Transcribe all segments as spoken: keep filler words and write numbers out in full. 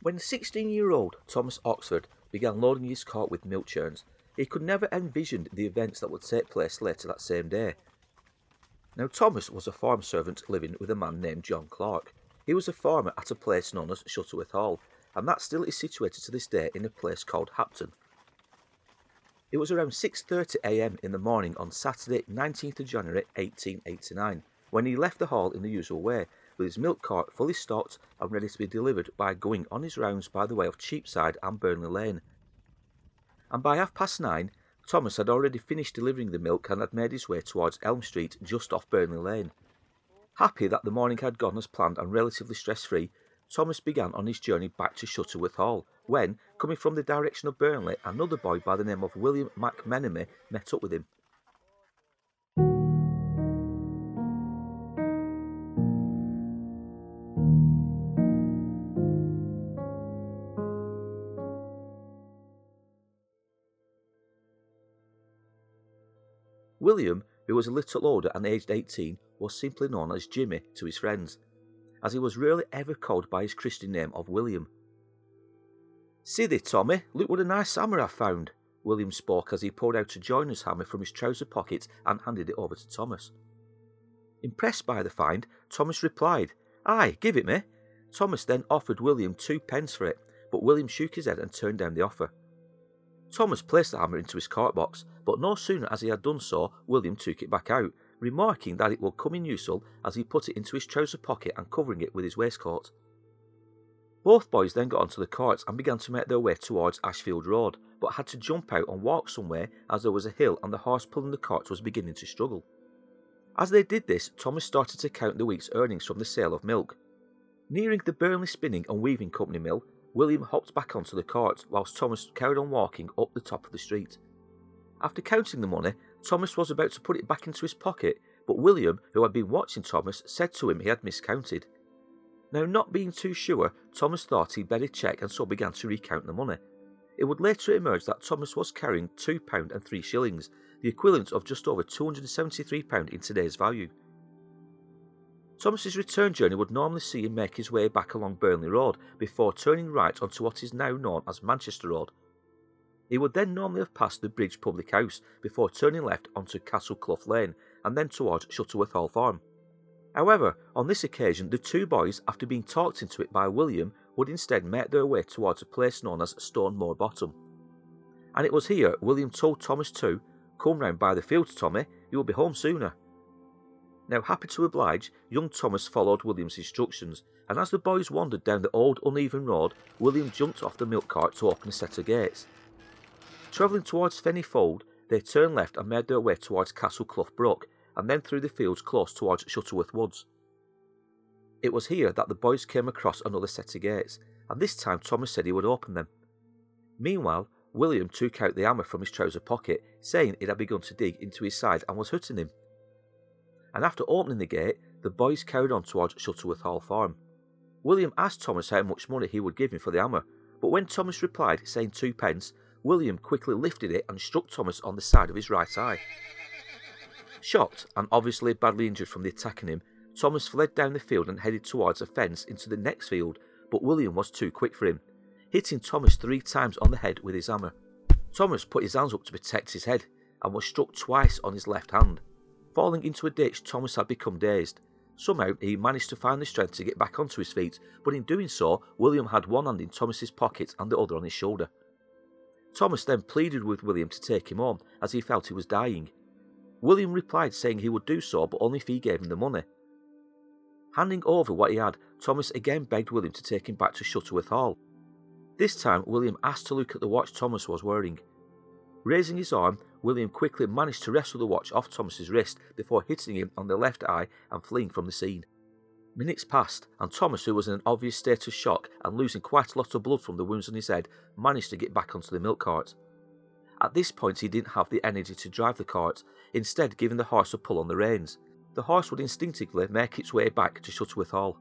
When sixteen-year-old Thomas Oxford began loading his cart with milk churns, he could never envision the events that would take place later that same day. Now, Thomas was a farm servant living with a man named John Clark. He was a farmer at a place known as Shuttleworth Hall, and that still is situated to this day in a place called Hapton. It was around six thirty a m in the morning on Saturday, nineteenth of January eighteen eighty-nine, when he left the hall in the usual way, with his milk cart fully stocked and ready to be delivered by going on his rounds by the way of Cheapside and Burnley Lane. And by half past nine, Thomas had already finished delivering the milk and had made his way towards Elm Street, just off Burnley Lane. Happy that the morning had gone as planned and relatively stress-free, Thomas began on his journey back to Shuttleworth Hall, when, coming from the direction of Burnley, another boy by the name of William McMenemy met up with him. William, who was a little older and aged eighteen, was simply known as Jimmy to his friends, as he was rarely ever called by his Christian name of William. "See thee, Tommy, look what a nice hammer I've found," William spoke as he pulled out a joiner's hammer from his trouser pocket and handed it over to Thomas. Impressed by the find, Thomas replied, "Aye, give it me." Thomas then offered William two pence for it, but William shook his head and turned down the offer. Thomas placed the hammer into his cart box, but no sooner as he had done so, William took it back out, remarking that it would come in useful as he put it into his trouser pocket and covering it with his waistcoat. Both boys then got onto the cart and began to make their way towards Ashfield Road, but had to jump out and walk somewhere as there was a hill and the horse pulling the cart was beginning to struggle. As they did this, Thomas started to count the week's earnings from the sale of milk. Nearing the Burnley Spinning and Weaving Company mill, William hopped back onto the cart whilst Thomas carried on walking up the top of the street. After counting the money, Thomas was about to put it back into his pocket, but William, who had been watching Thomas, said to him he had miscounted. Now, not being too sure, Thomas thought he'd better check and so began to recount the money. It would later emerge that Thomas was carrying two pounds and three shillings, the equivalent of just over two hundred seventy-three pounds in today's value. Thomas's return journey would normally see him make his way back along Burnley Road before turning right onto what is now known as Manchester Road. He would then normally have passed the Bridge Public House before turning left onto Castle Clough Lane and then towards Shuttleworth Hall Farm. However, on this occasion, the two boys, after being talked into it by William, would instead make their way towards a place known as Stonemoor Bottom. And it was here William told Thomas to, "Come round by the fields, Tommy, you will be home sooner." Now, happy to oblige, young Thomas followed William's instructions, and as the boys wandered down the old uneven road, William jumped off the milk cart to open a set of gates. Travelling towards Fenny Fold, they turned left and made their way towards Castle Clough Brook, and then through the fields close towards Shuttleworth Woods. It was here that the boys came across another set of gates, and this time Thomas said he would open them. Meanwhile, William took out the hammer from his trouser pocket, saying it had begun to dig into his side and was hurting him. And after opening the gate, the boys carried on towards Shuttleworth Hall Farm. William asked Thomas how much money he would give him for the hammer, but when Thomas replied, saying two pence, William quickly lifted it and struck Thomas on the side of his right eye. Shocked, and obviously badly injured from the attacking him, Thomas fled down the field and headed towards a fence into the next field, but William was too quick for him, hitting Thomas three times on the head with his hammer. Thomas put his hands up to protect his head, and was struck twice on his left hand. Falling into a ditch, Thomas had become dazed. Somehow he managed to find the strength to get back onto his feet, but in doing so, William had one hand in Thomas's pocket and the other on his shoulder. Thomas then pleaded with William to take him home, as he felt he was dying. William replied saying he would do so, but only if he gave him the money. Handing over what he had, Thomas again begged William to take him back to Shuttleworth Hall. This time, William asked to look at the watch Thomas was wearing. Raising his arm, William quickly managed to wrestle the watch off Thomas's wrist before hitting him on the left eye and fleeing from the scene. Minutes passed, and Thomas, who was in an obvious state of shock and losing quite a lot of blood from the wounds on his head, managed to get back onto the milk cart. At this point he didn't have the energy to drive the cart, instead giving the horse a pull on the reins. The horse would instinctively make its way back to Shuttleworth Hall.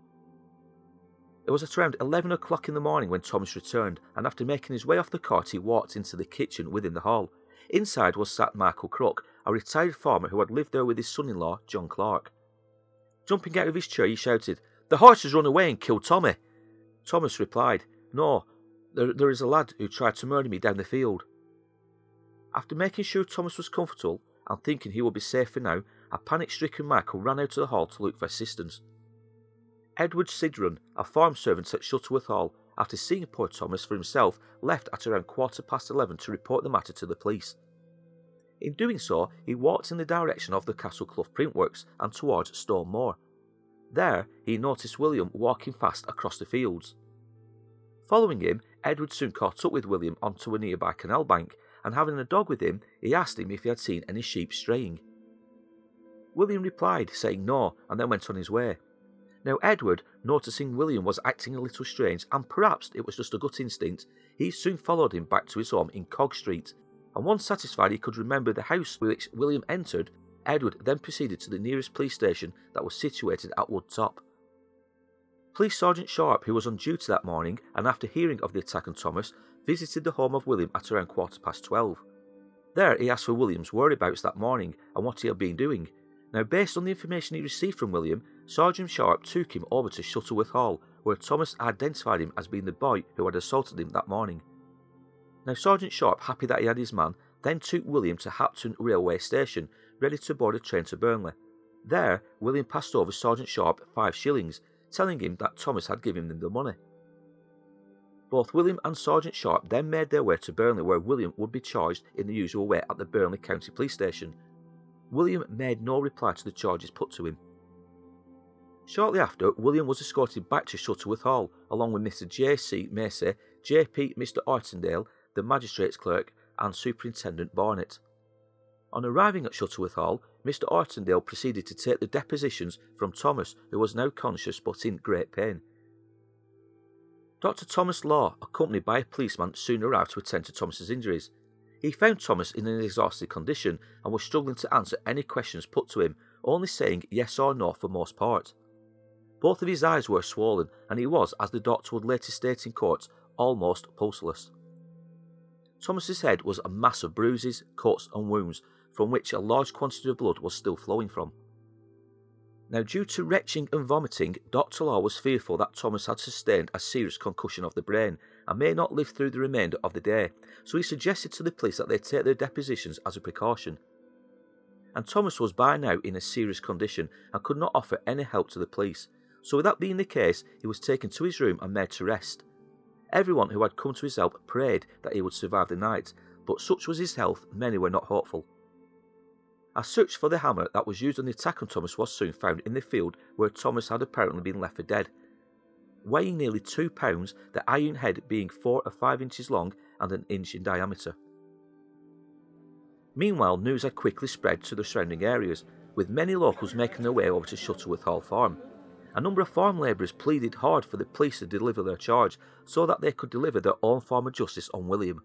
It was at around eleven o'clock in the morning when Thomas returned, and after making his way off the cart he walked into the kitchen within the hall. Inside was sat Michael Crook, a retired farmer who had lived there with his son-in-law, John Clark. Jumping out of his chair, he shouted, "The horse has run away and killed Tommy!" Thomas replied, "No, there, there is a lad who tried to murder me down the field." After making sure Thomas was comfortable and thinking he would be safe for now, a panic-stricken Michael ran out to the hall to look for assistance. Edward Sidron, a farm servant at Shuttleworth Hall, after seeing poor Thomas for himself, left at around quarter past eleven to report the matter to the police. In doing so, he walked in the direction of the Castle Clough Printworks and towards Stone Moor. There, he noticed William walking fast across the fields. Following him, Edward soon caught up with William onto a nearby canal bank, and having a dog with him, he asked him if he had seen any sheep straying. William replied, saying no, and then went on his way. Now Edward, noticing William was acting a little strange, and perhaps it was just a gut instinct, he soon followed him back to his home in Cog Street, and once satisfied he could remember the house which William entered, Edward then proceeded to the nearest police station that was situated at Wood Top. Police Sergeant Sharp, who was on duty that morning, and after hearing of the attack on Thomas, visited the home of William at around quarter past twelve. There he asked for William's whereabouts that morning and what he had been doing. Now, based on the information he received from William, Sergeant Sharp took him over to Shuttleworth Hall, where Thomas identified him as being the boy who had assaulted him that morning. Now, Sergeant Sharp, happy that he had his man, then took William to Hapton Railway Station, ready to board a train to Burnley. There, William passed over Sergeant Sharp five shillings, telling him that Thomas had given him the money. Both William and Sergeant Sharp then made their way to Burnley, where William would be charged in the usual way at the Burnley County Police Station. William made no reply to the charges put to him. Shortly after, William was escorted back to Shuttleworth Hall, along with Mister J C Macy, J P Mister Ortondale, the magistrate's clerk, and Superintendent Barnett. On arriving at Shuttleworth Hall, Mister Ortondale proceeded to take the depositions from Thomas, who was now conscious but in great pain. Doctor Thomas Law, accompanied by a policeman, soon arrived to attend to Thomas's injuries. He found Thomas in an exhausted condition and was struggling to answer any questions put to him, only saying yes or no for most part. Both of his eyes were swollen, and he was, as the doctor would later state in court, almost pulseless. Thomas's head was a mass of bruises, cuts and wounds, from which a large quantity of blood was still flowing from. Now, due to retching and vomiting, Doctor Law was fearful that Thomas had sustained a serious concussion of the brain and may not live through the remainder of the day, so he suggested to the police that they take their depositions as a precaution. And Thomas was by now in a serious condition and could not offer any help to the police, so with that being the case, he was taken to his room and made to rest. Everyone who had come to his help prayed that he would survive the night, but such was his health, many were not hopeful. A search for the hammer that was used on the attack on Thomas was soon found in the field where Thomas had apparently been left for dead. Weighing nearly two pounds, the iron head being four or five inches long and an inch in diameter. Meanwhile, news had quickly spread to the surrounding areas, with many locals making their way over to Shuttleworth Hall Farm. A number of farm labourers pleaded hard for the police to deliver their charge so that they could deliver their own form of justice on William.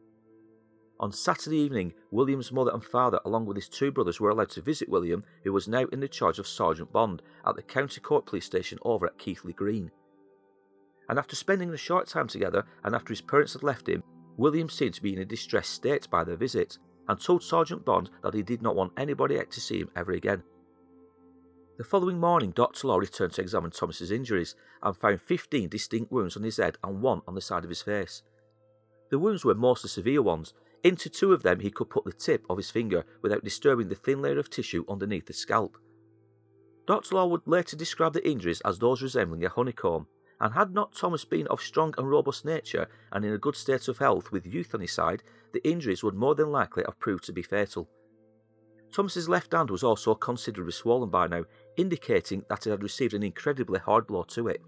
On Saturday evening, William's mother and father, along with his two brothers, were allowed to visit William, who was now in the charge of Sergeant Bond, at the County Court Police Station over at Keighley Green. And after spending a short time together, and after his parents had left him, William seemed to be in a distressed state by their visit, and told Sergeant Bond that he did not want anybody to see him ever again. The following morning, Doctor Law returned to examine Thomas's injuries, and found fifteen distinct wounds on his head and one on the side of his face. The wounds were mostly severe ones. Into two of them he could put the tip of his finger without disturbing the thin layer of tissue underneath the scalp. Doctor Law would later describe the injuries as those resembling a honeycomb, and had not Thomas been of strong and robust nature and in a good state of health with youth on his side, the injuries would more than likely have proved to be fatal. Thomas's left hand was also considerably swollen by now, indicating that it had received an incredibly hard blow to it.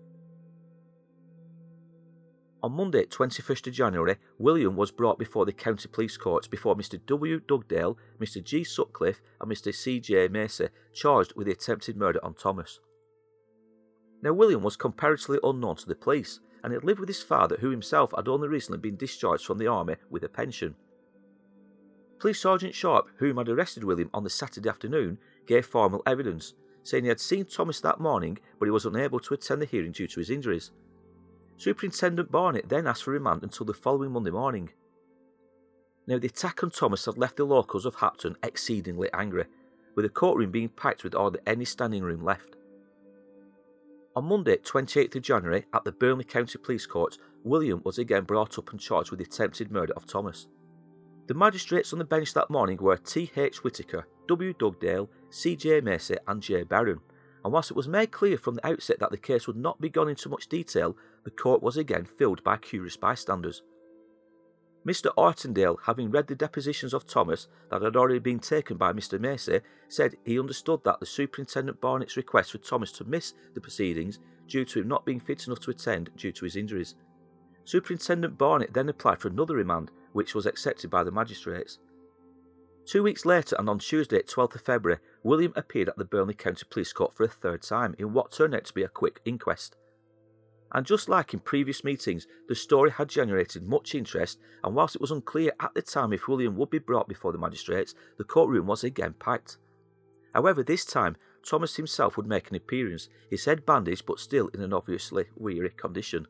On Monday, twenty-first of January, William was brought before the County Police Courts before Mister W. Dugdale, Mister G. Sutcliffe and Mister C. J. Macy, charged with the attempted murder on Thomas. Now, William was comparatively unknown to the police, and had lived with his father, who himself had only recently been discharged from the army with a pension. Police Sergeant Sharp, whom had arrested William on the Saturday afternoon, gave formal evidence, saying he had seen Thomas that morning, but he was unable to attend the hearing due to his injuries. Superintendent Barnett then asked for remand until the following Monday morning. Now, the attack on Thomas had left the locals of Hapton exceedingly angry, with the courtroom being packed with hardly any standing room left. On Monday, twenty-eighth of January, at the Burnley County Police Court, William was again brought up and charged with the attempted murder of Thomas. The magistrates on the bench that morning were T H Whitaker, W Dugdale, C J Macy and J Barron, and whilst it was made clear from the outset that the case would not be gone into much detail, the court was again filled by curious bystanders. Mister Ortondale, having read the depositions of Thomas that had already been taken by Mister Macy, said he understood that the Superintendent Barnett's request for Thomas to miss the proceedings due to him not being fit enough to attend due to his injuries. Superintendent Barnett then applied for another remand, which was accepted by the magistrates. Two weeks later, and on Tuesday, twelfth of February, William appeared at the Burnley County Police Court for a third time in what turned out to be a quick inquest. And just like in previous meetings, the story had generated much interest, and whilst it was unclear at the time if William would be brought before the magistrates, the courtroom was again packed. However, this time, Thomas himself would make an appearance, his head bandaged but still in an obviously weary condition.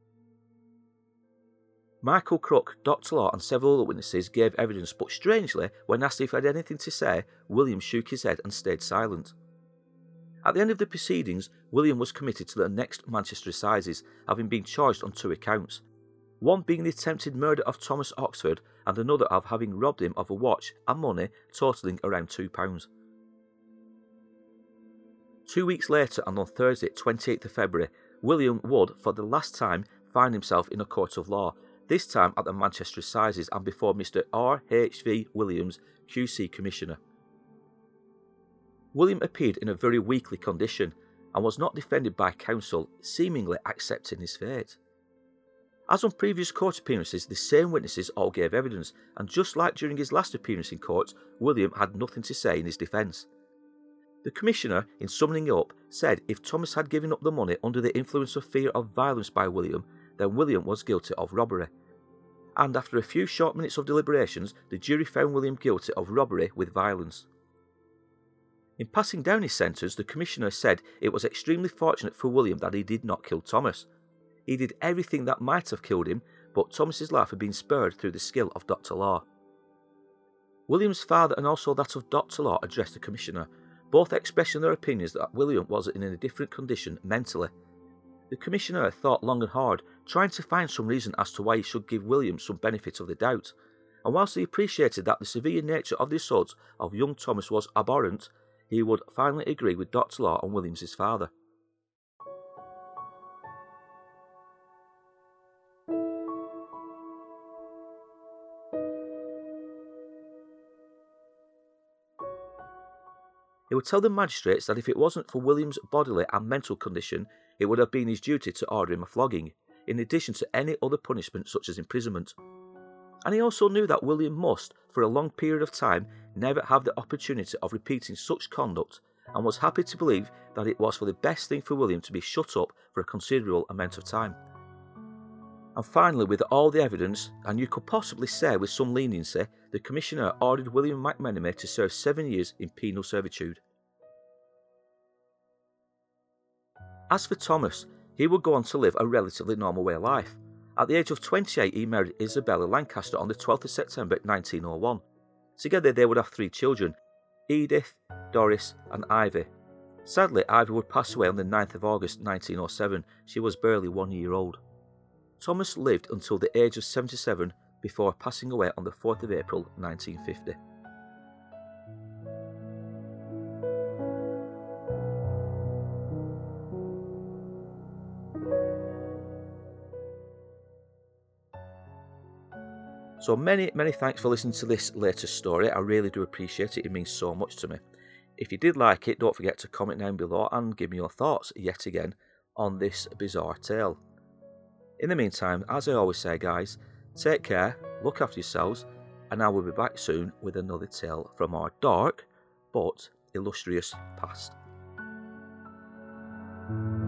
Michael Crook, Doctor Law and several other witnesses gave evidence, but strangely, when asked if he had anything to say, William shook his head and stayed silent. At the end of the proceedings, William was committed to the next Manchester Assizes, having been charged on two accounts, one being the attempted murder of Thomas Oxford and another of having robbed him of a watch and money totalling around two pounds. Two weeks later, and on Thursday, twenty-eighth of February, William would, for the last time, find himself in a court of law, this time at the Manchester Assizes and before Mister R H V Williams, Q C Commissioner. William appeared in a very weakly condition and was not defended by counsel, seemingly accepting his fate. As on previous court appearances, the same witnesses all gave evidence, and just like during his last appearance in court, William had nothing to say in his defence. The Commissioner, in summing up, said if Thomas had given up the money under the influence of fear of violence by William, then William was guilty of robbery. And after a few short minutes of deliberations, the jury found William guilty of robbery with violence. In passing down his sentence, the Commissioner said it was extremely fortunate for William that he did not kill Thomas. He did everything that might have killed him, but Thomas's life had been spared through the skill of Doctor Law. William's father and also that of Doctor Law addressed the Commissioner, both expressing their opinions that William was in a different condition mentally. The Commissioner thought long and hard, trying to find some reason as to why he should give William some benefit of the doubt, and whilst he appreciated that the severe nature of the assault of young Thomas was abhorrent, he would finally agree with Doctor Law and William's father. He would tell the magistrates that if it wasn't for William's bodily and mental condition, it would have been his duty to order him a flogging, in addition to any other punishment such as imprisonment. And he also knew that William must, for a long period of time, never have the opportunity of repeating such conduct, and was happy to believe that it was for the best thing for William to be shut up for a considerable amount of time. And finally, with all the evidence, and you could possibly say with some leniency, the Commissioner ordered William McMenemy to serve seven years in penal servitude. As for Thomas, he would go on to live a relatively normal way of life. At the age of twenty-eight, he married Isabella Lancaster on the twelfth of September nineteen oh one. Together they would have three children, Edith, Doris and Ivy. Sadly, Ivy would pass away on the ninth of August nineteen oh seven. She was barely one year old. Thomas lived until the age of seventy-seven before passing away on the fourth of April nineteen fifty. So many, many thanks for listening to this latest story. I really do appreciate it. It means so much to me. If you did like it, don't forget to comment down below and give me your thoughts yet again on this bizarre tale. In the meantime, as I always say, guys, take care, look after yourselves, and I will be back soon with another tale from our dark but illustrious past.